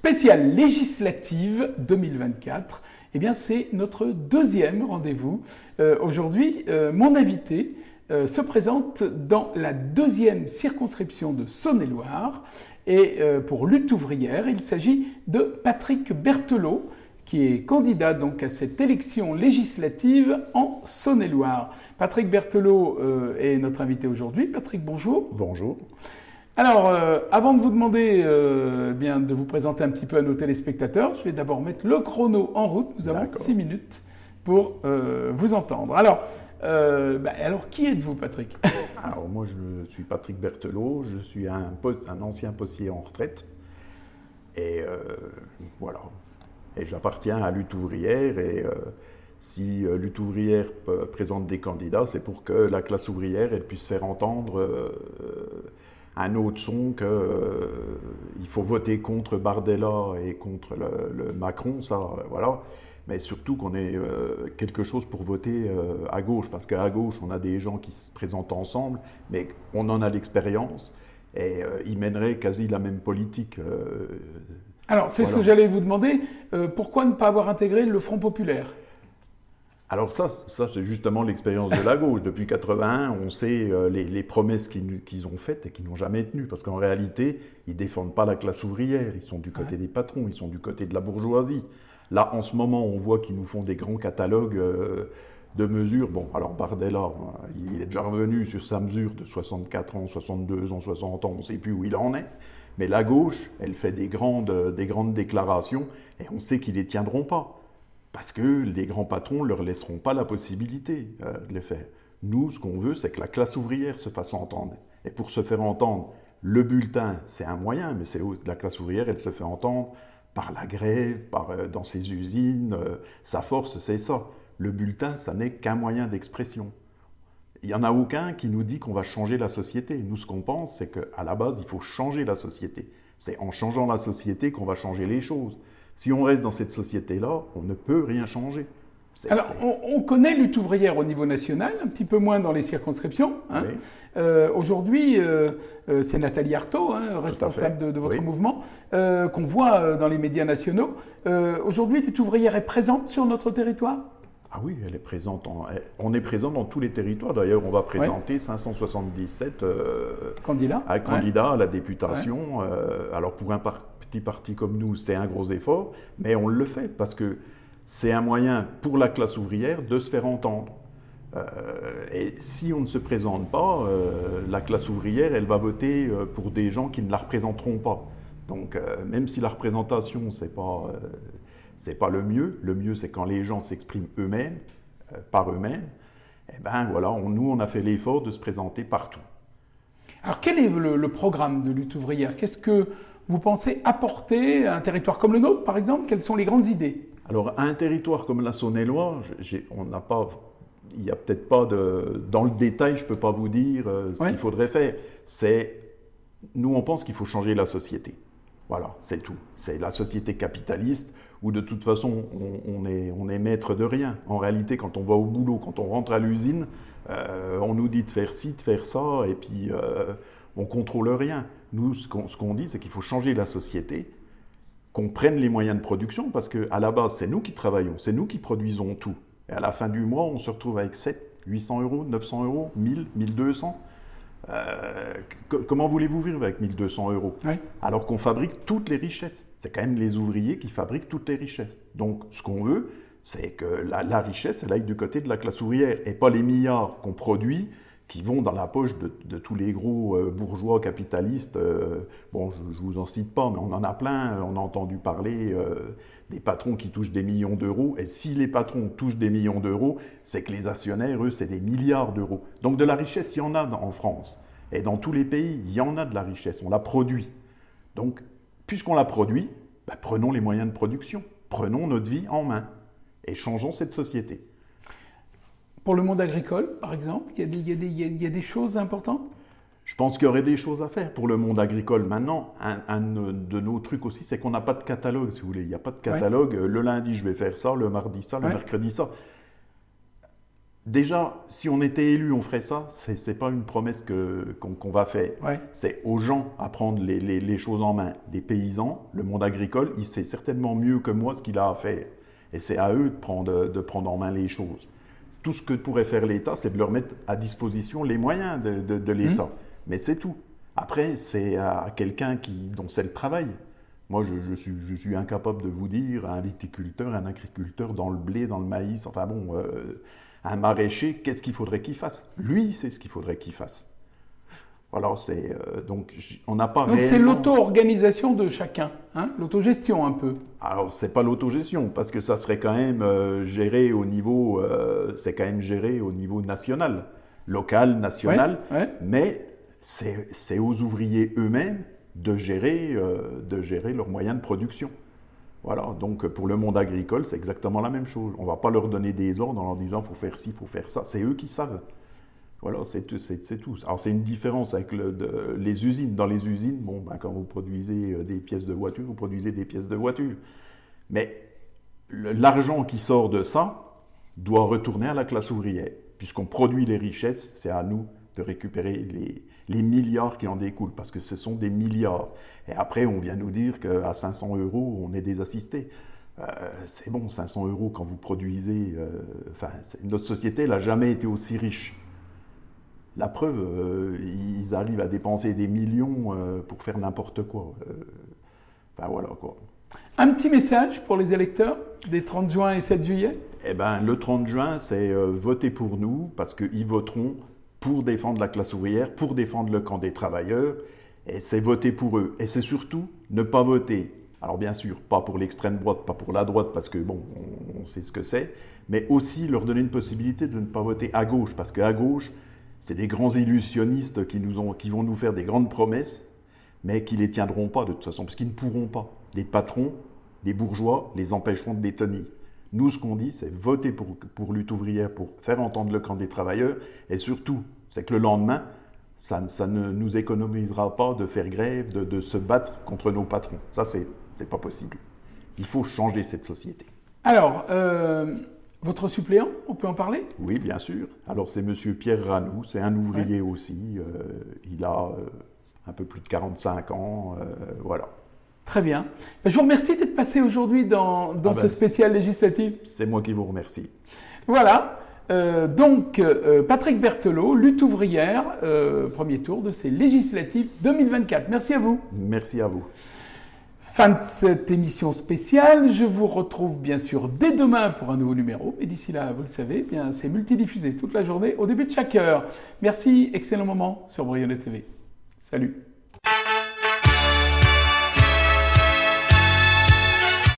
spéciale législative 2024. Eh bien, c'est notre deuxième rendez-vous. Aujourd'hui, mon invité se présente dans la deuxième circonscription de Saône-et-Loire. Et pour Lutte ouvrière, il s'agit de Patrick Berthelot, qui est candidat donc à cette élection législative en Saône-et-Loire. Patrick Berthelot est notre invité aujourd'hui. Patrick, bonjour. Bonjour. Alors, avant de vous demander bien de vous présenter un petit peu à nos téléspectateurs, je vais d'abord mettre le chrono en route. Nous avons 6 minutes pour vous entendre. Alors, qui êtes-vous, Patrick? Alors, moi, je suis Patrick Berthelot. Je suis un ancien postier en retraite. Et voilà. Et j'appartiens à Lutte ouvrière. Et si Lutte ouvrière présente des candidats, c'est pour que la classe ouvrière elle puisse faire entendre un autre son qu'il faut voter contre Bardella et contre le Macron, ça, voilà. Mais surtout qu'on ait quelque chose pour voter à gauche, parce qu'à gauche, on a des gens qui se présentent ensemble, mais on en a l'expérience, et ils mèneraient quasi la même politique. Alors, c'est ce que j'allais vous demander, pourquoi ne pas avoir intégré le Front populaire ? Alors ça c'est justement l'expérience de la gauche. Depuis 81, on sait les promesses qu'ils ont faites et qui n'ont jamais tenu. Parce qu'en réalité, ils ne défendent pas la classe ouvrière. Ils sont du côté des patrons, ils sont du côté de la bourgeoisie. Là, en ce moment, on voit qu'ils nous font des grands catalogues de mesures. Bon, alors Bardella, il est déjà revenu sur sa mesure de 64 ans, 62 ans, 60 ans. On ne sait plus où il en est. Mais la gauche, elle fait des grandes déclarations et on sait qu'ils ne les tiendront pas. Parce que les grands patrons ne leur laisseront pas la possibilité de les faire. Nous, ce qu'on veut, c'est que la classe ouvrière se fasse entendre. Et pour se faire entendre, le bulletin, c'est un moyen, mais la classe ouvrière, elle se fait entendre par la grève, dans ses usines. Sa force, c'est ça. Le bulletin, ça n'est qu'un moyen d'expression. Il n'y en a aucun qui nous dit qu'on va changer la société. Nous, ce qu'on pense, c'est qu'à la base, il faut changer la société. C'est en changeant la société qu'on va changer les choses. Si on reste dans cette société-là, on ne peut rien changer. Alors, on connaît Lutte ouvrière au niveau national, un petit peu moins dans les circonscriptions. Hein. Oui. Aujourd'hui, c'est Nathalie Arthaud, responsable de votre mouvement, qu'on voit dans les médias nationaux. Aujourd'hui, Lutte ouvrière est présente sur notre territoire ? Ah oui, elle est présente. On est présent dans tous les territoires. D'ailleurs, on va présenter 577 candidats à la députation. Alors, pour un petit parti comme nous, c'est un gros effort, mais on le fait parce que c'est un moyen pour la classe ouvrière de se faire entendre. Et si on ne se présente pas, la classe ouvrière, elle va voter pour des gens qui ne la représenteront pas. Donc, même si la représentation, c'est pas le mieux c'est quand les gens s'expriment eux-mêmes, par eux-mêmes. Et ben voilà, nous, on a fait l'effort de se présenter partout. Alors, quel est le programme de Lutte ouvrière ? Qu'est-ce que vous pensez apporter à un territoire comme le nôtre, par exemple ? Quelles sont les grandes idées ? Alors, à un territoire comme la Saône-et-Loire, il n'y a peut-être pas dans le détail, je ne peux pas vous dire ce qu'il faudrait faire. Nous, on pense qu'il faut changer la société. Voilà, c'est tout. C'est la société capitaliste où de toute façon, on est maître de rien. En réalité, quand on va au boulot, quand on rentre à l'usine, on nous dit de faire ci, de faire ça, et puis on ne contrôle rien. Nous, ce qu'on dit, c'est qu'il faut changer la société, qu'on prenne les moyens de production, parce qu'à la base, c'est nous qui travaillons, c'est nous qui produisons tout. Et à la fin du mois, on se retrouve avec 800 euros, 900 euros, 1000, 1200. Comment voulez-vous vivre avec 1200 euros ? Alors qu'on fabrique toutes les richesses. C'est quand même les ouvriers qui fabriquent toutes les richesses. Donc, ce qu'on veut, c'est que la richesse, elle aille du côté de la classe ouvrière et pas les milliards qu'on produit qui vont dans la poche de tous les gros bourgeois capitalistes. Bon, je ne vous en cite pas, mais on en a plein. On a entendu parler des patrons qui touchent des millions d'euros. Et si les patrons touchent des millions d'euros, c'est que les actionnaires, eux, c'est des milliards d'euros. Donc de la richesse, il y en a en France. Et dans tous les pays, il y en a de la richesse. On la produit. Donc, puisqu'on la produit, prenons les moyens de production. Prenons notre vie en main. Et changeons cette société. Pour le monde agricole, par exemple, il y a des choses importantes ? Je pense qu'il y aurait des choses à faire pour le monde agricole. Maintenant, un de nos trucs aussi, c'est qu'on n'a pas de catalogue, si vous voulez. Il n'y a pas de catalogue. Le lundi, je vais faire ça, le mardi, ça, le mercredi, ça. déjà, si on était élu, on ferait ça. C'est pas une promesse qu'on va faire. Ouais. C'est aux gens à prendre les choses en main. Les paysans, le monde agricole, il sait certainement mieux que moi ce qu'il a à faire. Et c'est à eux de prendre en main les choses. Tout ce que pourrait faire l'État, c'est de leur mettre à disposition les moyens de l'État. Mais c'est tout. Après, c'est à quelqu'un dont c'est le travail. Moi, je suis incapable de vous dire, un viticulteur, un agriculteur dans le blé, dans le maïs, enfin bon, un maraîcher, qu'est-ce qu'il faudrait qu'il fasse? Lui, c'est ce qu'il faudrait qu'il fasse. Voilà, donc on n'a pas Donc réellement... c'est l'auto-organisation de chacun, hein, l'autogestion un peu. Alors, c'est pas l'autogestion, parce que ça serait quand même géré au niveau... c'est quand même géré au niveau national, local, national, Ouais. mais c'est aux ouvriers eux-mêmes de gérer leurs moyens de production. Voilà, donc pour le monde agricole, c'est exactement la même chose. On ne va pas leur donner des ordres en leur disant « il faut faire ci, il faut faire ça ». C'est eux qui savent. Voilà, c'est tout. Alors c'est une différence avec les usines. Dans les usines, bon, quand vous produisez des pièces de voiture, vous produisez des pièces de voiture. Mais l'argent qui sort de ça doit retourner à la classe ouvrière. Puisqu'on produit les richesses, c'est à nous de récupérer les milliards qui en découlent, parce que ce sont des milliards. Et après, on vient nous dire qu'à 500 €, on est des assistés. C'est bon, 500 € quand vous produisez... notre société n'a jamais été aussi riche. La preuve, ils arrivent à dépenser des millions pour faire n'importe quoi. Voilà quoi. Un petit message pour les électeurs des 30 juin et 7 juillet? Eh bien, le 30 juin, c'est voter pour nous, parce qu'ils voteront pour défendre la classe ouvrière, pour défendre le camp des travailleurs, et c'est voter pour eux. Et c'est surtout ne pas voter. Alors bien sûr, pas pour l'extrême droite, pas pour la droite, parce que bon, on sait ce que c'est, mais aussi leur donner une possibilité de ne pas voter à gauche, parce qu'à gauche, c'est des grands illusionnistes qui vont nous faire des grandes promesses, mais qui ne les tiendront pas de toute façon, parce qu'ils ne pourront pas. Les patrons, les bourgeois, les empêcheront de les tenir. Nous, ce qu'on dit, c'est voter pour lutte ouvrière, pour faire entendre le camp des travailleurs, et surtout, c'est que le lendemain, ça ne nous économisera pas de faire grève, de se battre contre nos patrons. Ça, c'est pas possible. Il faut changer cette société. Alors, votre suppléant, on peut en parler? Oui, bien sûr. Alors, c'est M. Pierre Ranoux, c'est un ouvrier aussi. Il a un peu plus de 45 ans, voilà. Très bien. Je vous remercie d'être passé aujourd'hui dans ce spécial législatif. C'est moi qui vous remercie. Voilà. Donc, Patrick Berthelot, lutte ouvrière, premier tour de ces législatives 2024. Merci à vous. Merci à vous. Fin de cette émission spéciale. Je vous retrouve bien sûr dès demain pour un nouveau numéro. Et d'ici là, vous le savez, bien c'est multidiffusé toute la journée au début de chaque heure. Merci, excellent moment sur Brionnet TV. Salut.